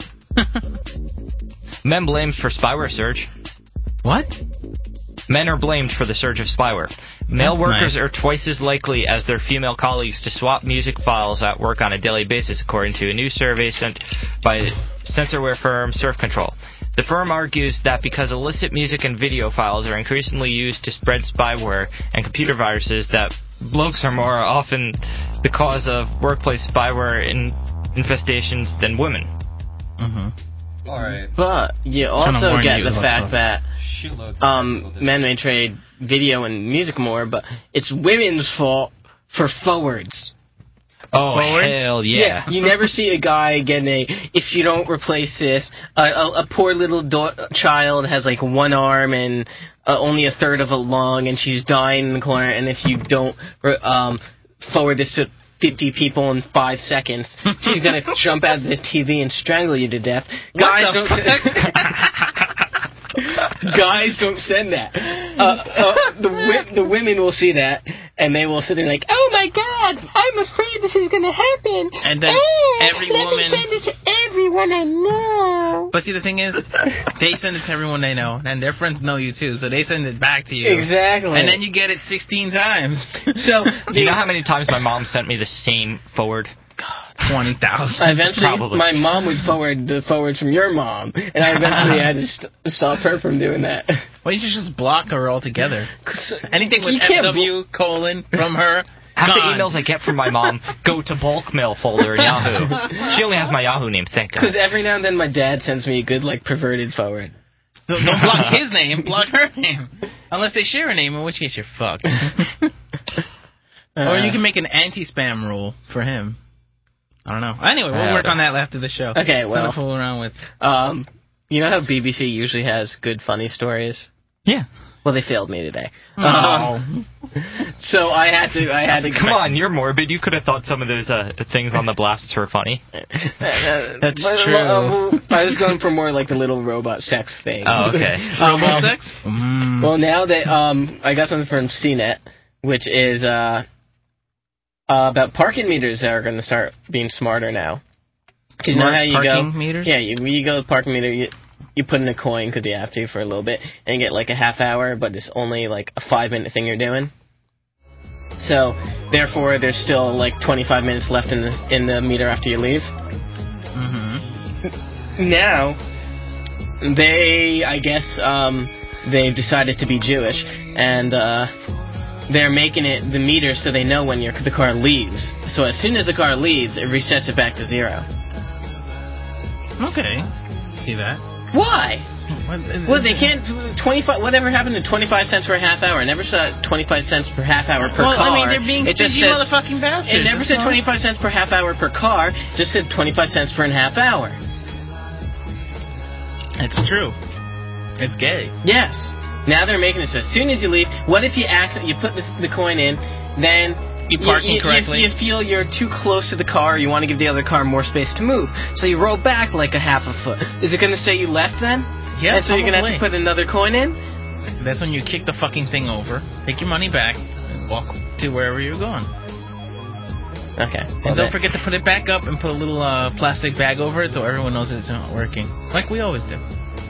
Men blamed for spyware surge. What? Men are blamed for the surge of spyware. Male That's workers nice. are twice as likely as their female colleagues to swap music files at work on a daily basis, according to a new survey sent by censorware firm Surf Control. The firm argues that because illicit music and video files are increasingly used to spread spyware and computer viruses, that blokes are more often the cause of workplace spyware infestations than women. Mm-hmm. Alright. But you Trying to also warn get you the about fact stuff. that Shitloads of technical men may trade video and music more, but it's women's fault for forwards. Oh, Forwards? hell yeah. You never see a guy getting if you don't replace this, a poor little child has like one arm and only a third of a lung, and she's dying in the corner, and if you don't forward this to 50 people in 5 seconds, she's gonna jump out of the TV and strangle you to death. Guys don't send that. The women will see that, and they will sit there like, oh my god, I'm afraid this is going to happen. And then every let woman... me send it to everyone I know. But see, the thing is, they send it to everyone they know, and their friends know you too, so they send it back to you. Exactly. And then you get it 16 times. So, You know how many times my mom sent me the same forward? 20,000. eventually, Probably. my mom would forward the forwards from your mom, and I eventually had to stop her from doing that. Why don't you just block her altogether? Anything with You can't FW colon from her, Half the gone. emails I get from my mom go to bulk mail folder in Yahoo. She only has my Yahoo name, thank God. Because every now and then my dad sends me a good, like, perverted forward. So don't block his name, block her name. Unless they share a name, in which case you're fucked. Or you can make an anti-spam rule for him. I don't know. Anyway, we'll work on that after the show. Okay, well. Nothing to fool around with. You know how BBC usually has good, funny stories? Yeah. Well, they failed me today. Oh. So I had to. Come on, you're morbid. You could have thought some of those things on the blasts were funny. That's But, true. I was going for more like the little robot sex thing. Oh, okay. Robo-sex? Well, now that I got something from CNET, which is about parking meters that are going to start being smarter now. 'Cause you know how you Parking go? meters? Yeah, you go to the parking meter. You put in a coin because you have to for a little bit, and you get like a half hour, but it's only like a 5-minute thing you're doing. So therefore, there's still like 25 minutes left in the meter after you leave. Mm-hmm. Now, they've decided to be Jewish, and they're making it the meter so they know when the car leaves. So as soon as the car leaves, it resets it back to 0. Okay. See that? Why? Well, they can't. 25. Whatever happened to 25 cents for a half hour? It never said 25 cents per half hour per car. Well, I mean, they're being it just stingy says, motherfucking bastards. It never said That's all. 25 cents per half hour per car. It just said 25 cents for a half hour. It's true. It's gay. Yes. Now they're making it so as soon as you leave, what if you accidentally put the coin in, then You park incorrectly. You feel you're too close to the car, you want to give the other car more space to move, so you roll back like a half a foot. Is it going to say you left then? Yeah, And so you're going to have to put another coin in? That's when you kick the fucking thing over, take your money back, and walk to wherever you're going. Okay. And don't forget to put it back up and put a little plastic bag over it so everyone knows it's not working. Like we always do.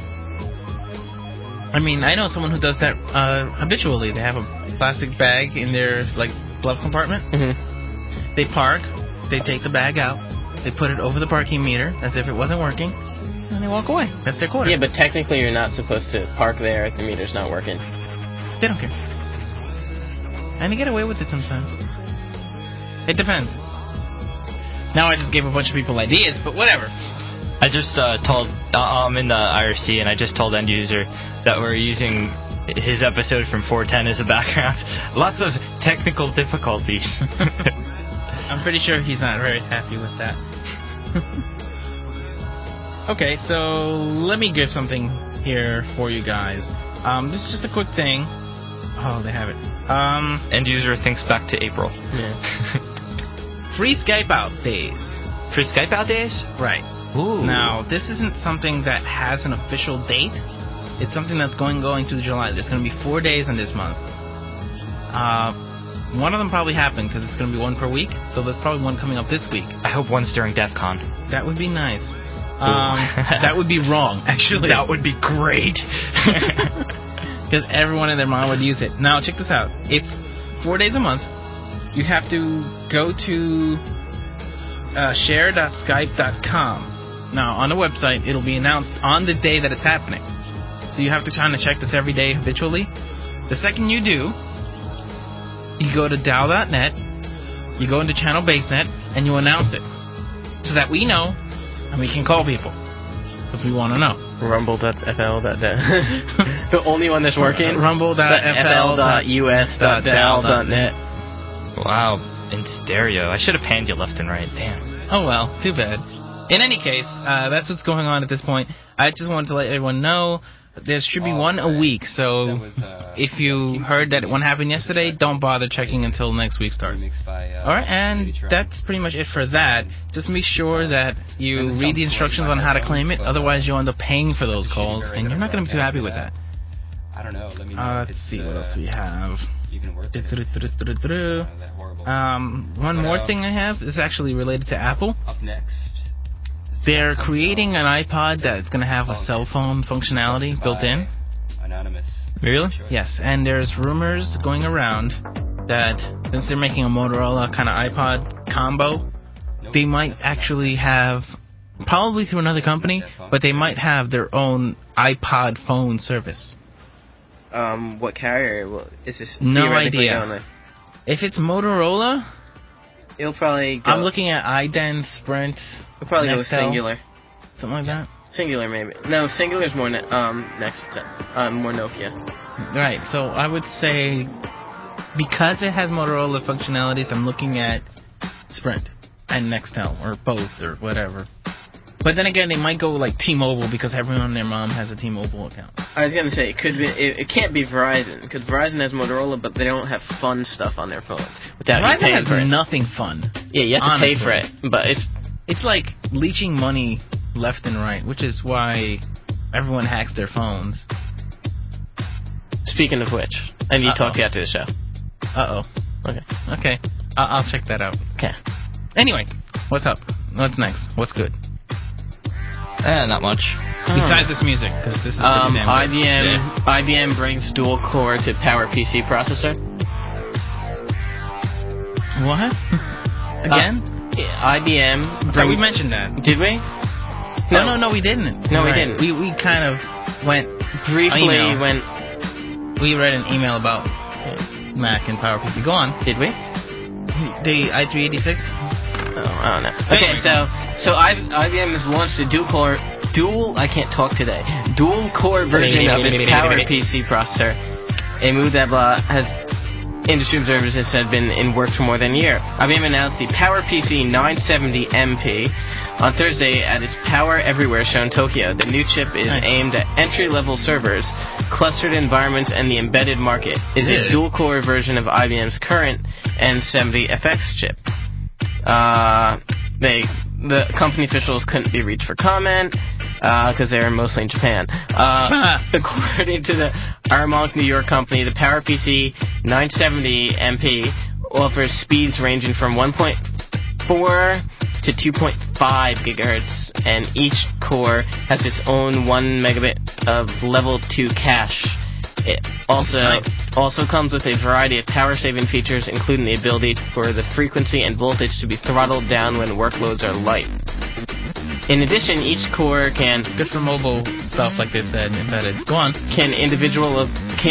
I mean, I know someone who does that habitually. They have a plastic bag in their glove compartment. Mm-hmm. They park, they take the bag out, they put it over the parking meter as if it wasn't working, and they walk away. That's their quarter. Yeah, but technically you're not supposed to park there if the meter's not working. They don't care. And they get away with it sometimes. It depends. Now I just gave a bunch of people ideas, but whatever. I just told, I'm in the IRC, and I just told End User that we're using his episode from 410 as a background. Lots of technical difficulties. I'm pretty sure he's not very happy with that. Okay, so let me give something here for you guys. This is just a quick thing. Oh, they have it. End User thinks back to April. Yeah. Free Skype out days. Free Skype out days? Right. Ooh. Now, this isn't something that has an official date. It's something that's going through July. There's going to be 4 days in this month. One of them probably happened because it's going to be one per week. So there's probably one coming up this week. I hope one's during DEF CON. That would be nice. That would be wrong, actually. That would be great. Because everyone and their mom would use it. Now, check this out. It's 4 days a month, you have to go to share.skype.com. Now, on the website, it'll be announced on the day that it's happening. So you have to kind of check this every day habitually. The second you do, you go to Dow.net, you go into Channel BaseNet, and you announce it. So that we know, and we can call people. Because we want to know. Rumble.fl.net. The only one that's working? Rumble.fl.us.dow.net. Wow, in stereo. I should have panned you left and right. Damn. Oh well, too bad. In any case, that's what's going on at this point. I just wanted to let everyone know there should be one a week, so if you heard that one happened yesterday, don't bother checking until next week starts. Alright, and that's pretty much it for that. Just make sure that you read the instructions on how to claim it, otherwise you'll end up paying for those calls, and you're not going to be too happy with that. I don't know. Let me know. Let's see what else we have. Even worth it. One more thing I have is actually related to Apple. Up next. They're creating an iPod that's going to have a cell phone functionality built in. Anonymous. Really? Yes, and there's rumors going around that since they're making a Motorola kind of iPod combo, they might actually have, probably through another company, but they might have their own iPod phone service. What carrier is this? No theoretically idea. only? If it's Motorola, It'll probably go. I'm looking at iDen, Sprint, It'll probably go with Nextel. Singular. Something like that. Singular, maybe. No, Singular's more more Nokia. Right, so I would say because it has Motorola functionalities, I'm looking at Sprint and Nextel, or both, or whatever. But then again, they might go like T-Mobile because everyone and their mom has a T-Mobile account. I was gonna say it could be. It can't be Verizon because Verizon has Motorola, but they don't have fun stuff on their phone without you Verizon paying has for it. nothing fun. Yeah, you have to honestly. pay for it, but It's like leeching money left and right, which is why everyone hacks their phones. Speaking of which, I need to talk to you after the show. Okay. I'll check that out. Okay. Anyway, what's up? What's next? What's good? Not much. Besides this music, because this is pretty damn good. IBM brings dual core to PowerPC processor. What? Again? IBM. We mentioned that. Did we? No, we didn't. No, we didn't. We kind of went briefly email. We read an email about Mac and PowerPC. Go on. Did we? The i386? Oh, I don't know. Okay, so IBM has launched a dual core version of its PowerPC processor, a move that has industry observers have said been in works for more than a year. IBM announced the PowerPC 970 MP on Thursday at its Power Everywhere show in Tokyo. The new chip is aimed at entry-level servers, clustered environments, and the embedded market. It is a dual-core version of IBM's current N70FX chip. The company officials couldn't be reached for comment because they're mostly in Japan. According to the Armonk New York company, the PowerPC 970 MP offers speeds ranging from 1.4 to 2.5 gigahertz, and each core has its own 1 megabit of level 2 cache. It also comes with a variety of power-saving features, including the ability for the frequency and voltage to be throttled down when workloads are light. In addition, each core can... Good for mobile stuff, like they said, embedded. Go on. Can individually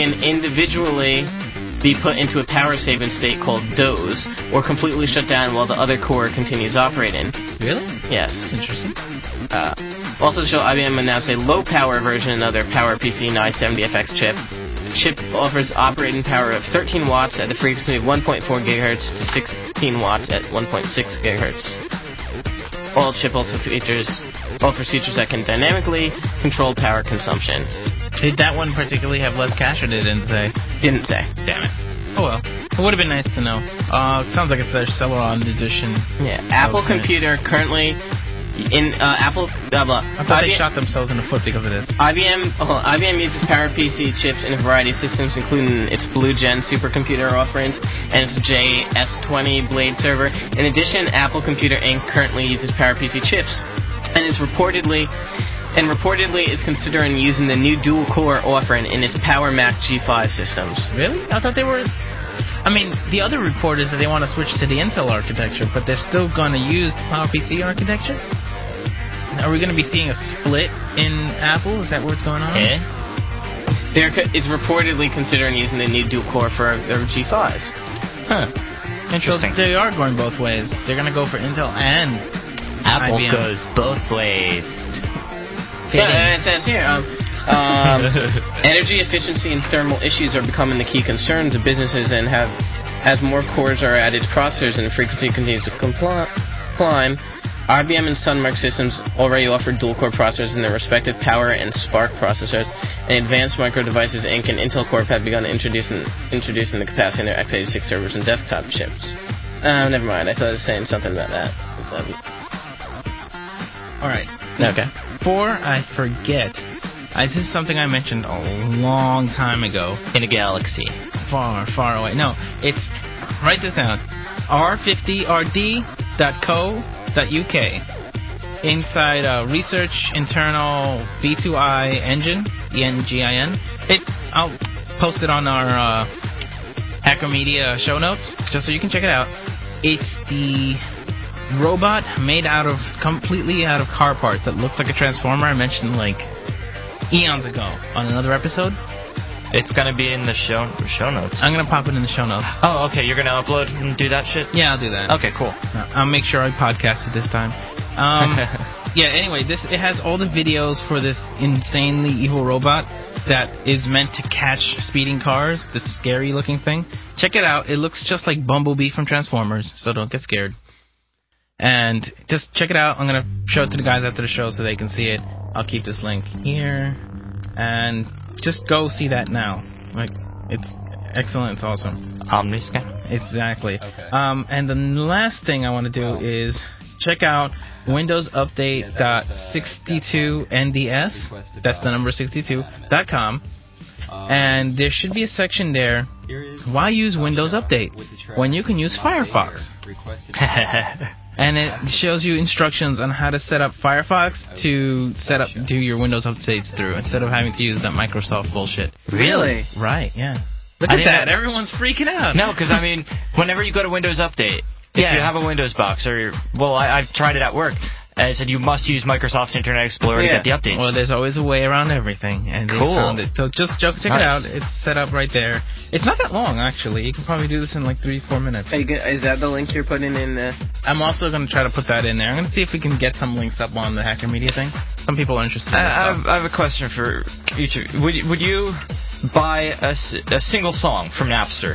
be put into a power-saving state called doze, or completely shut down while the other core continues operating. Really? Yes. Interesting. Also to show, IBM announced a low-power version of their PowerPC 970FX chip. Chip offers operating power of 13 watts at a frequency of 1.4 gigahertz to 16 watts at 1.6 gigahertz. All chip also offers features that can dynamically control power consumption. Did that one particularly have less cache, or did it say? Didn't say. Damn it. Oh well. It would have been nice to know. Sounds like it's their Celeron edition. Yeah. Apple Computer currently in Apple. I thought they shot themselves in the foot because of this. IBM uses PowerPC chips in a variety of systems, including its Blue Gen supercomputer offerings and its JS20 Blade server. In addition, Apple Computer Inc. currently uses PowerPC chips, and reportedly is considering using the new dual-core offering in its Power Mac G5 systems. Really? I thought they were I mean, the other report is that they want to switch to the Intel architecture, but they're still going to use the PowerPC architecture? Are we going to be seeing a split in Apple? Is that what's going on? It's reportedly considering using the new dual-core for their G5s. Huh. Interesting. So they are going both ways. They're going to go for Intel and Apple IBM. goes both ways. It says here, energy efficiency and thermal issues are becoming the key concerns of businesses, and as more cores are added to processors and the frequency continues to climb, IBM and Sun Microsystems already offer dual-core processors in their respective Power and Spark processors, and Advanced Micro Devices Inc. and Intel Corp have begun introducing the capacity in their x86 servers and desktop chips. Never mind. I thought it was saying something about that. All right. Okay. Before I forget, this is something I mentioned a long time ago. In a galaxy. Far, far away. No, it's... Write this down. r50rd.co.uk. Inside Research Internal V2I Engine, ENGIN. I'll post it on our Hacker Media show notes, just so you can check it out. It's the robot made completely out of car parts that looks like a transformer. I mentioned like eons ago on another episode. It's gonna be in the show notes. I'm gonna pop it in the show notes. Oh, okay. You're gonna upload and do that shit? Yeah, I'll do that. Okay, cool. I'll make sure I podcast it this time. Yeah. Anyway, it has all the videos for this insanely evil robot that is meant to catch speeding cars. This scary looking thing. Check it out. It looks just like Bumblebee from Transformers, so don't get scared. And just check it out. I'm going to show it to the guys after the show so they can see it. I'll keep this link here. And just go see that now. Like, it's excellent. It's awesome. Omniscan. Exactly. Okay. And the last thing I want to do is check out Windows Update.62NDS. That's the number 62.com. And there should be a section there. Why use Windows Update when you can use Firefox? And it shows you instructions on how to set up Firefox to do your Windows updates through, instead of having to use that Microsoft bullshit. Really? Right, yeah. Look at that. Everyone's freaking out. No, because, I mean, whenever you go to Windows Update, if you have a Windows box, I've tried it at work, and it said you must use Microsoft Internet Explorer to get the updates. Well, there's always a way around everything, and they found it. So just check it out. It's set up right there. It's not that long, actually. You can probably do this in like 3-4 minutes. Is that the link you're putting in? I'm also going to try to put that in there. I'm going to see if we can get some links up on the Hacker Media thing. Some people are interested in this stuff. I have a question for each of you. Would you buy a single song from Napster?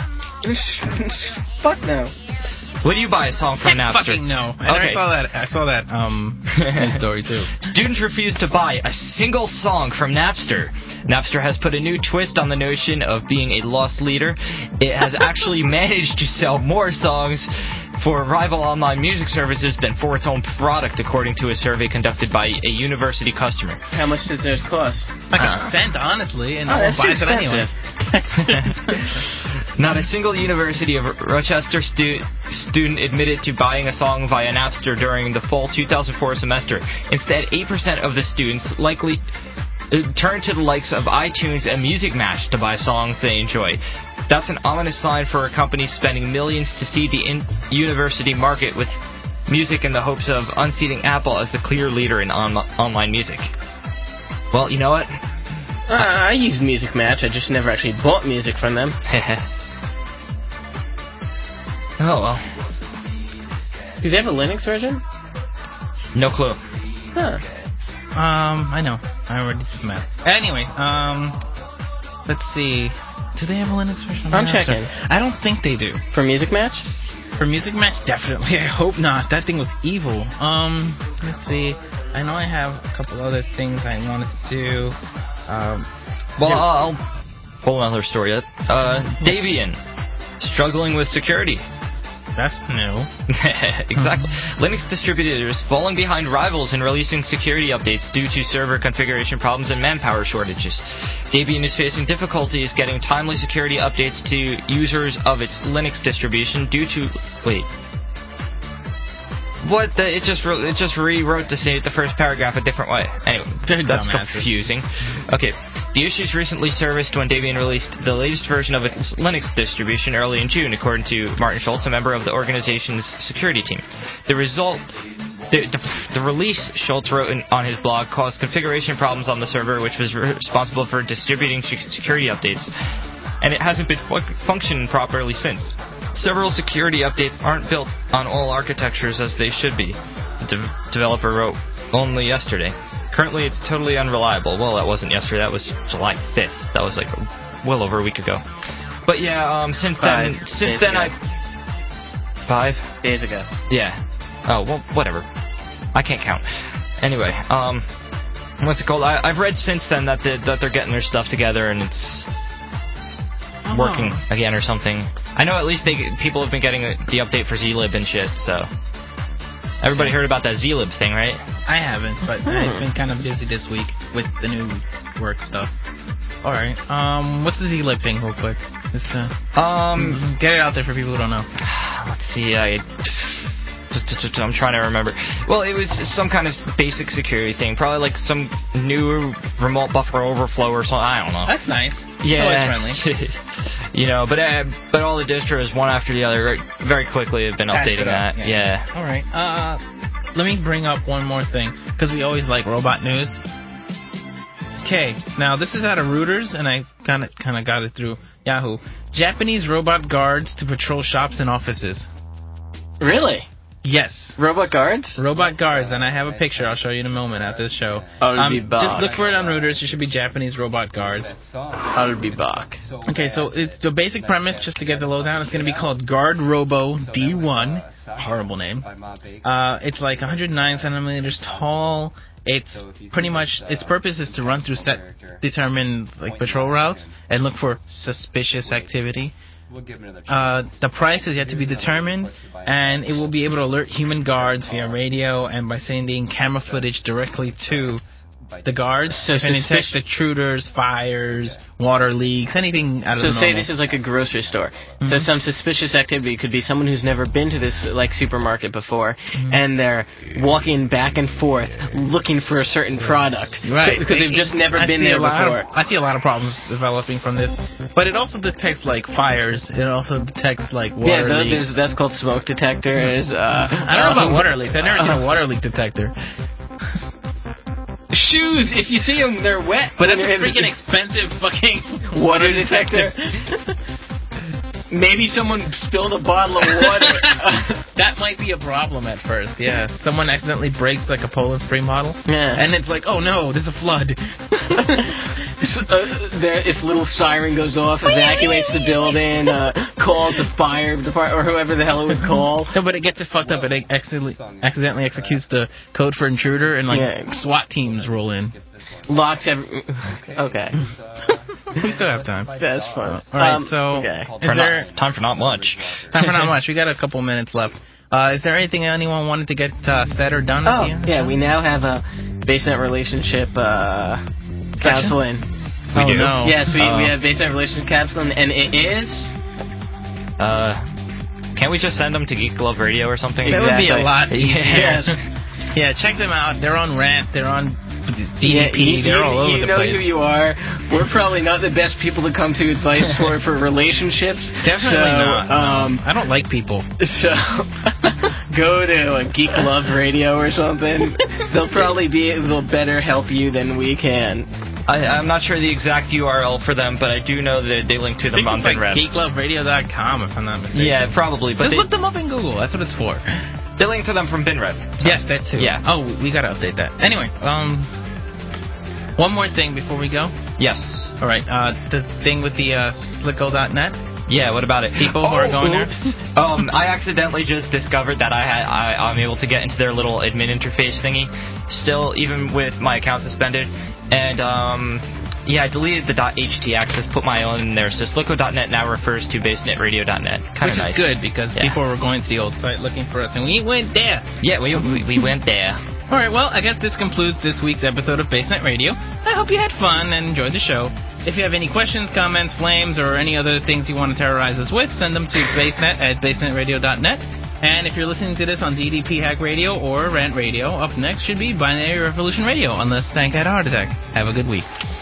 Fuck no. Would you buy a song from Napster? Fucking no. And Okay. I saw that news story too. Students refuse to buy a single song from Napster. Napster has put a new twist on the notion of being a lost leader. It has actually managed to sell more songs for rival online music services than for its own product, according to a survey conducted by a university customer. How much does theirs cost? Like a cent, honestly, and no one that's buys it expensive. anyway. Not a single University of Rochester student admitted to buying a song via Napster during the fall 2004 semester. Instead, 8% of the students likely turn to the likes of iTunes and Music Match to buy songs they enjoy. That's an ominous sign for a company spending millions to seed the university market with music in the hopes of unseating Apple as the clear leader in online music. Well, you know what? I used Music Match. I just never actually bought music from them. Oh, well. Do they have a Linux version? No clue. Huh. I know. I already did the math. Anyway, let's see. Do they have a Linux version? I'm checking. I don't think they do. For Music Match? For Music Match, definitely. I hope not. That thing was evil. Let's see. I know I have a couple other things I wanted to do. I'll pull another story up. Debian, struggling with security. That's new. Exactly. Linux distributors falling behind rivals in releasing security updates due to server configuration problems and manpower shortages. Debian is facing difficulties getting timely security updates to users of its Linux distribution due to... Wait. What? It just rewrote the first paragraph a different way. Anyway, that's confusing. Okay. The issues recently surfaced when Debian released the latest version of its Linux distribution early in June, according to Martin Schultz, a member of the organization's security team. The result... The release, Schultz wrote on his blog, caused configuration problems on the server, which was responsible for distributing security updates, and it hasn't been functioning properly since. Several security updates aren't built on all architectures as they should be, the developer wrote only yesterday. Currently, it's totally unreliable. Well, that wasn't yesterday. That was July 5th. That was like well over a week ago. But yeah, since then, 5 days ago. Yeah. Oh, well, whatever. I can't count. Anyway, what's it called? I've read since then that they're getting their stuff together and it's working again or something. I know at least people have been getting the update for zlib and shit, so... Everybody heard about that zlib thing, right? I haven't, but I've been kind of busy this week with the new work stuff. Alright, what's the zlib thing, real quick? Just, get it out there for people who don't know. Let's see, I'm trying to remember. Well, it was some kind of basic security thing. Probably like some new remote buffer overflow or something. I don't know. That's nice. Yeah. It's always friendly. You know, but all the distros, one after the other, very quickly have been updating that. Yeah. All right. Let me bring up one more thing, because we always like robot news. Okay. Now, this is out of Reuters, and I kind of got it through Yahoo. Japanese robot guards to patrol shops and offices. Really? Yes. Robot guards? Robot guards, and I have a picture I'll show you in a moment after the show. Just look for it on Reuters. There should be Japanese robot guards. I'll be back. Okay, so it's the basic premise, just to get the lowdown, it's going to be called Guard Robo D1. Horrible name. It's like 109 centimeters tall. It's pretty much, its purpose is to run through determined like patrol routes and look for suspicious activity. The price is yet to be determined, and it will be able to alert human guards via radio and by sending camera footage directly to the guards. So if it detects intruders, fires, water leaks, anything out of the normal. So say this is like a grocery store. So some suspicious activity could be someone who's never been to this like supermarket before, and they're walking back and forth looking for a certain product. Right. Because they've just never been there before. I see a lot of problems developing from this. But it also detects like fires. It also detects like water leaks. That's called smoke detectors. I don't know about water leaks. I've never seen a water leak detector. Shoes, if you see them, they're wet. But it's a freaking expensive fucking water detector. Maybe someone spilled a bottle of water. That might be a problem at first, yeah. Someone accidentally breaks like a Poland Spring bottle. Yeah. And it's like, oh no, there's a flood. Its little siren goes off, evacuates the building, calls the fire department, or whoever the hell it would call. No, but it gets it fucked up. It accidentally executes the code for intruder, and SWAT teams roll in. Locks every... Okay. We still have time. That's fun. All right, so... Okay. Time for not much. Time for not much. We got a couple minutes left. Is there anything anyone wanted to get said or done at the end? Yeah, we now have a Basenet relationship counseling. We do? No. Yes, we have Basenet relationship counseling, and it is... Can't we just send them to Geek Love Radio or something? That would be a lot easier. Yes. Yeah, check them out. They're on Rant. They're on DDP. They're all over the place. You know who you are. We're probably not the best people to come to advice for relationships. Definitely not. No. I don't like people. So go to Geek Love Radio or something. They'll probably be able to better help you than we can. I'm not sure the exact URL for them, but I do know that they link to them on BinRev. geekloveradio.com, if I'm not mistaken. Yeah, probably. But just look them up in Google. That's what it's for. They link to them from BinRev. So. Yes, that too. Yeah. Oh, we gotta update that. Anyway, one more thing before we go. Yes. All right. The thing with the slicko.net. Yeah, what about it? People who are going there. I accidentally just discovered that I'm able to get into their little admin interface thingy. Still, even with my account suspended, and I deleted the .ht access, put my own in there. So slicko.net now refers to basenetradio.net. Kind of nice. Which is good because people were going to the old site looking for us, and we went there. Yeah, we went there. All right, well, I guess this concludes this week's episode of Basenet Radio. I hope you had fun and enjoyed the show. If you have any questions, comments, flames, or any other things you want to terrorize us with, send them to basenet@basenetradio.net. And if you're listening to this on DDP Hack Radio or Rant Radio, up next should be Binary Revolution Radio, unless Stank had a heart attack. Have a good week.